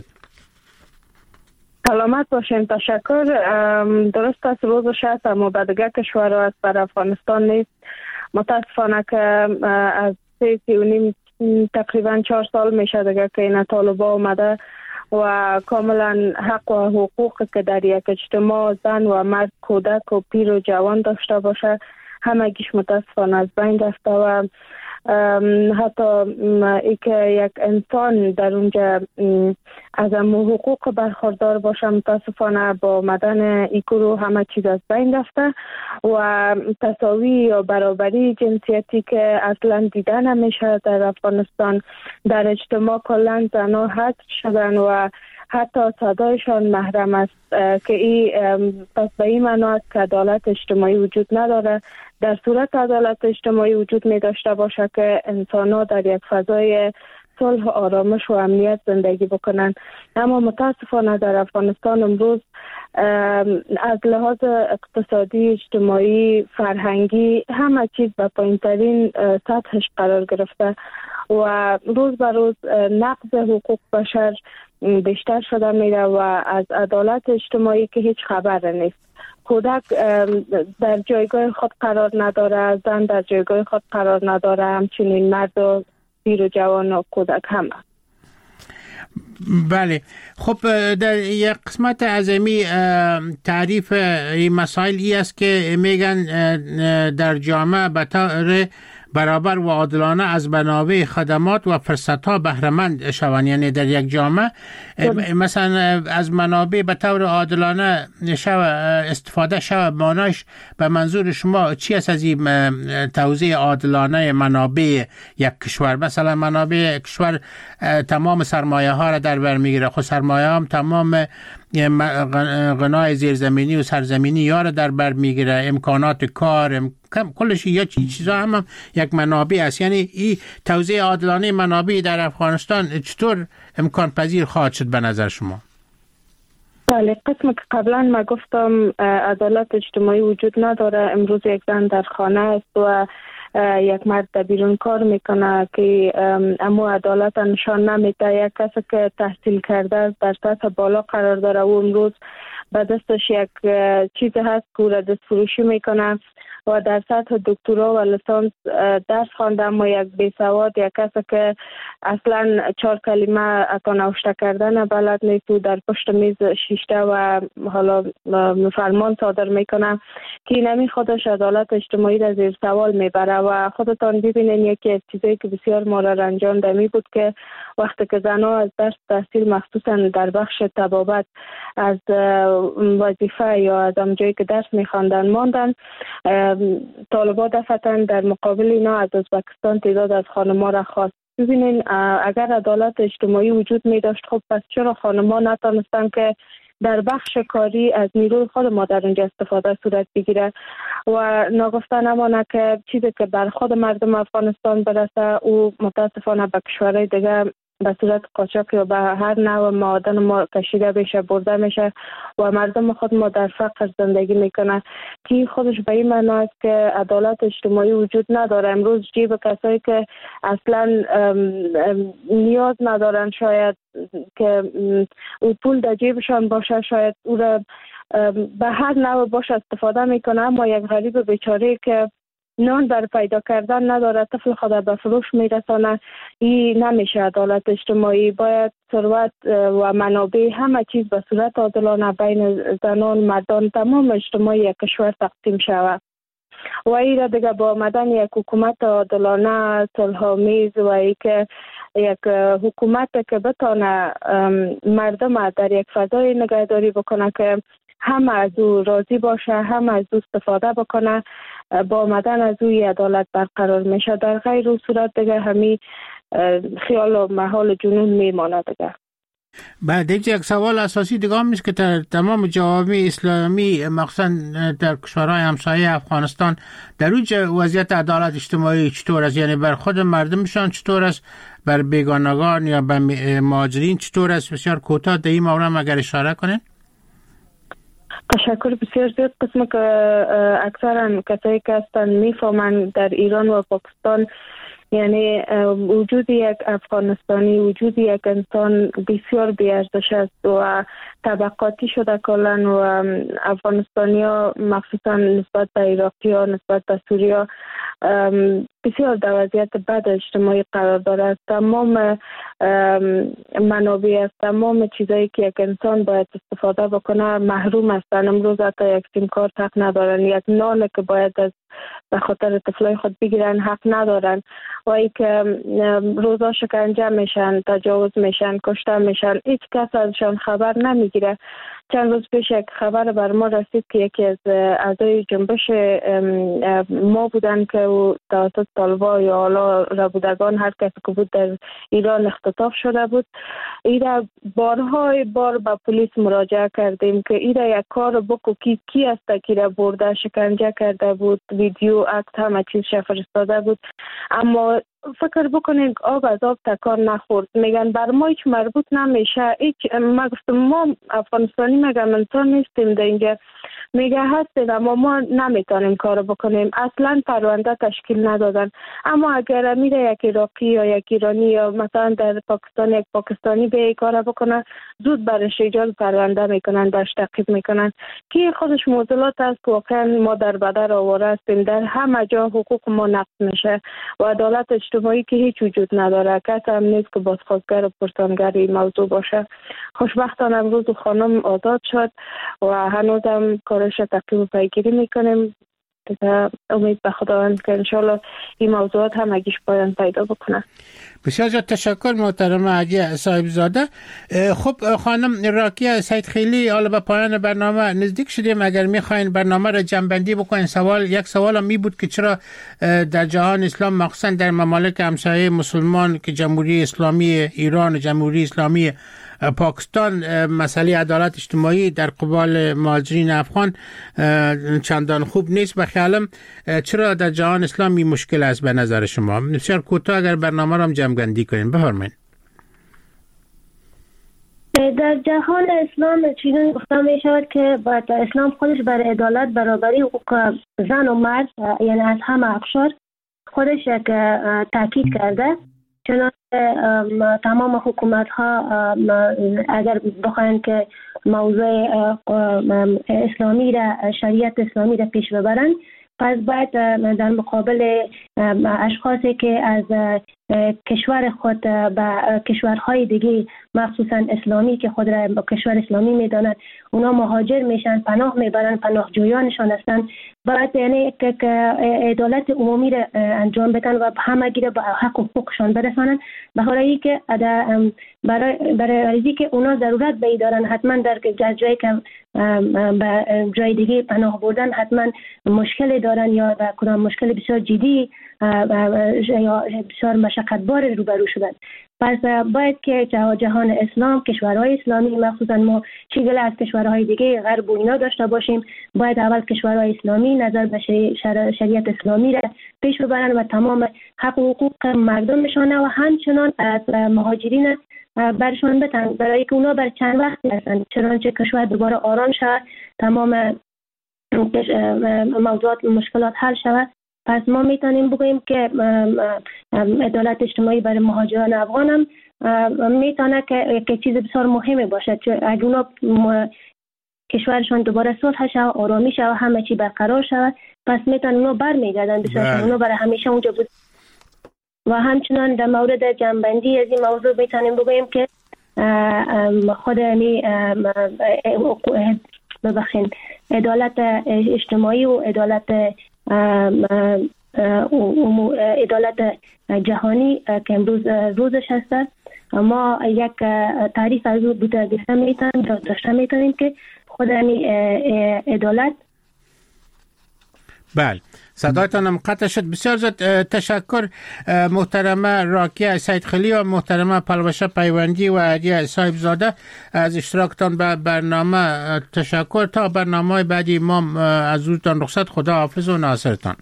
سلامت باشین. تشکر. درست است روز شست اما به دیگر کشورها است، بر افغانستان نیست. متاسفانه که از 3 تقریبا 4 سال میشه دیگه که این طالبا آمده و کاملا حق و حقوق که در یک اجتماع زن و مرد، کودک و پیر و جوان داشته باشه همگیش متاسفانه از بین رفته و حتی ای که یک انسان در اونجا از حقوق برخوردار باشه متاسفانه با آمدن این گروه همه چیز از بین رفته و تساوی یا برابری جنسیتی که اصلا دیده نمیشه در افغانستان، در اجتماع کلا زنها حذف شدن و حتی صدایشان محرم است که پس به این معنی است که عدالت اجتماعی وجود نداره. در صورت عدالت اجتماعی وجود می داشته باشه که انسان‌ها در یک فضای صلح و آرامش و امنیت زندگی بکنن، اما متاسفانه در افغانستان امروز از لحاظ اقتصادی، اجتماعی، فرهنگی همه چیز به پایین‌ترین سطحش قرار گرفته و روز به روز نقض حقوق بشر بیشتر شده میره و از عدالت اجتماعی که هیچ خبر نیست. کودک در جایگاه خود قرار نداره، زن در جایگاه خود قرار نداره، همچنین مرد و پیر و جوان و کودک هم. بله، خب در یک قسمت عظیمی تعریف این مسائل ای است که میگن در جامعه به طور برابر و عادلانه از منابع خدمات و فرصت‌ها بهره مند شوند. یعنی در یک جامعه مثلا از منابع به طور عادلانه استفاده شود. معناش به منظور شما چی است از این توزیع عادلانه منابع یک کشور؟ مثلا منابع کشور تمام سرمایه ها را در بر میگیره، خود سرمایه هم تمام غنای زیرزمینی و سرزمینی یا را در بر میگیره، امکانات کار کلش یا چیزا هم یک منابع است. یعنی این توزیع عادلانه منابع در افغانستان چطور امکان پذیر خواهد شد به نظر شما؟ بله، قسم که قبلا ما گفتم عدالت اجتماعی وجود نداره. امروز یک زن در خانه است و یک مرد در بیرون کار میکنه که اما عدالت نشان نمیده. یک کسی که تحصیل کرده است، در سطح بالا قرار داره و امروز به دستش یک چیز هست که را دست فروشی میکنه و در سطح دکترا و لیسانس درس خوانده اما یک بیسواد، یک کسی که اصلا 4 کلمه نوشته کردن بلد نیست و در پشت میز شیشته و حالا فرمان صادر میکنه که نمی خودش عدالت اجتماعی را زیر سوال میبره. و خودتان ببینین یکی از چیزایی که بسیار ما را رنجانده می بود که وقتی که زنها از درس تحصیل مخصوصا در بخش طبابت از وظیفه یا از جایی که درس میخواندن ماندن، طالبان دفتن در مقابل اینا از ازبکستان تعداد از خانم‌ها را خواست. ببینین اگر عدالت اجتماعی وجود می داشت، خب پس چرا خانم‌ها نتونستن که در بخش کاری از نیروی خود ما در اونجا استفاده صورت بگیره و ناگفته نمانه که چیزی که بر خود مردم افغانستان برسه او متاسفانه به کشورهای دیگه به صورت قاچاق یا به هر نوع معادن ما کشیده بشه، برده میشه و مردم خود ما در فقر زندگی میکنه که خودش به این معنی است که عدالت اجتماعی وجود نداره. امروز جیب کسایی که اصلا نیاز ندارن شاید که او پول در جیبشان باشه، شاید او را به هر نوع باشه استفاده میکنه، اما یک غریب بیچاره که نان بر پیدا کردن نداره طفل خود به فروش میرسانه، این نمیشه عدالت اجتماعی. باید ثروت و منابع همه چیز به صورت عادلانه بین زنان، مردان، تمام اجتماعی یک کشور تقسیم شود و این را دیگه با آمدن یک حکومت عادلانه صلح‌آمیز و ای که یک حکومت که بتانه مردم در یک فضای نگهداری بکنه که همه از او راضی باشه، همه از او استفاده بکنه، با آمدن از اوی عدالت برقرار میشه. در غیر او صورت دیگه همین خیال و محال جنون میمانه دیگه. بعد یک سوال اساسی دیگه هم است که در تمام جوامع اسلامی مخصوصا در کشورهای همسایه افغانستان در اوج وضعیت عدالت اجتماعی چطور است؟ یعنی بر خود مردمشان چطور است، بر بیگانگان یا بر مهاجرین چطور است؟ بسیار کوتاه در این مورد اگر اشاره کنین. تشکر. بسیار زیاد قسم که اکثرا کسایی که هستن میفهمن در ایران و پاکستان، یعنی وجود یک افغانستانی، وجود یک انسان بسیار بی‌ارزش است و طبقاتی شده کلن و افغانستانی ها مخصوصا نسبت به عراقی ها، نسبت به سوری ها بسیار در وضعیت بد اجتماعی قرار دارد. تمام منابع از تمام چیزایی که یک انسان باید استفاده بکنه محروم هستن. امروز حتی یک سیم کارت حق ندارن، یک نان که باید از به خاطر طفلای خود بگیرن حق ندارن، و ای که روزا شکنجه میشن، تجاوز میشن، کشته میشن، هیچ کس ازشان خبر نمیگیره. چند روز پیش یک خبر بر ما رسید که یکی از اعضای جنبش ما بودن که او توسط طالبان یا حالا ربودگان هر کسی که بود در ایران اختطاف شده بود. ایره بارهای بار به پلیس مراجعه کردیم که ایره یک کار بکو کی است که را برده شکنجه کرده بود، ویدیو عکس همه چیز فرستاده بود، اما فکر بکنین آب از آب تکان نخورد. میگن بر ما هیچ مربوط نمیشه. هیچ ما گفتم ما افغانستانی میگم انسان نیستیم در اینجا، میگه هستیم اما ما نمیتونیم کار بکنیم. اصلا پرونده تشکیل ندادن. اما اگر میره یک عراقی یا یک ایرانی یا مثلا در پاکستان یک پاکستانی به کار بکنه، زود برش ایجاد پرونده میکنن، درش تعقیب میکنن که خودش معضلات است که واقعا ما در بدر آواره هستیم. در همه جا حقوق ما نقض میشه و عدالت اجتماعی که هیچ وجود نداره. کس هم نیست که بازخواستگر و پرسانگر این موضوع باشه. خوشبختانه امروز خانم آزاد شد و هنوزم کارش تعقیب و پیگیری میکنیم. امید به خداوند که انشالله این موضوعات هم اگیش پایان پیدا بکنه. بسیار زیاد تشکر محترم عدیه صاحبزاده. خب خانم راکیه سیدخیلی، حالا به پایان برنامه نزدیک شدیم. اگر میخواین برنامه را جمع‌بندی بکنین، یک سوال هم می بود که چرا در جهان اسلام مخصوصا در ممالک همسایه مسلمان که جمهوری اسلامی ایران و جمهوری اسلامی پاکستان مسئله عدالت اجتماعی در قبال مهاجرین افغان چندان خوب نیست. به خیالم چرا در جهان اسلامی مشکل است به نظر شما؟ بسیار کوتاه اگر برنامه را هم جمع‌بندی کنین بفرمایید. در جهان اسلام چیزی گفته می شود که باید اسلام خودش بر عدالت، برابری حقوق زن و مرد یعنی از همه اقشار خودش یک تاکید کرده. چنانچه تمام حکومت ها اگر بخواین که موضوع اسلامی را، شریعت اسلامی را پیش ببرن، پس باید در مقابل اشخاصی که از کشور خود به کشورهای دیگه مخصوصا اسلامی که خود را با کشور اسلامی میدانند، اونا مهاجر میشن، پناه میبرن، پناهجویانشان هستند، باید یعنی که عدالت عمومی را انجام بدن و همگی را به حق و حقوقشان برسانند. بخاطر که برای که اونا ضرورت به دارن حتما در جایی که به جای دیگه پناه بردن حتما مشکل دارن یا به کدام مشکل بسیار جدی یا بسیار مشقتبار روبرو شدن. پس باید که جهان اسلام، کشورهای اسلامی مخصوصا ما چیزی از کشورهای دیگه غرب و اینا داشته باشیم، باید اول کشورهای اسلامی نظر به شریعت اسلامی را پیش ببرن و تمام حق و حقوق مردمشان و همچنان از مهاجرین برشان بتن، برای که اونا بر چند وقت هستن، چنانچه کشور دوباره آرام شود، تمام موضوعات مشکلات حل شود. پس ما میتونیم بگوییم که عدالت اجتماعی برای مهاجران افغان هم میتونه که چیز بسیار مهمه باشه. اگه اونا کشورشان دوباره صلح شود، آرامی شود، همه چی برقرار شود، پس میتونن اونا برمیگردن بسیار اونا برای همیشه اونجا بود. و همچنان در مورد جنبندی از این موضوع میتونیم بگوییم که خود عدالت اجتماعی و عدالت جهانی که امروز روزش هست، ما یک تعریف از او داشته میتونیم که خود عدالت. بله، صدایتانم قطع شد. بسیار زیاد تشکر محترمه راکیه سیدخیلی و محترمه پلوشه پیوندی و عدیه صاحبزاده از اشتراکتان به برنامه. تشکر. تا برنامه بعدی ما از روزتان رخصت. خدا حافظ و ناصرتان.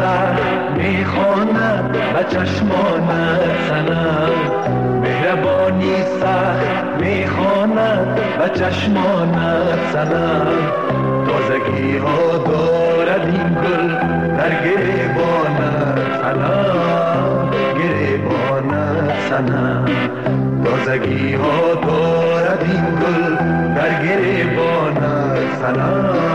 چشمان سنم مهربان جوانی سخت میخواند و چشمانت سنم تازگی ها دارد این گل در گریبانت سنم گریبانت سنم تازگی ها دارد این گل در گریبانت سنم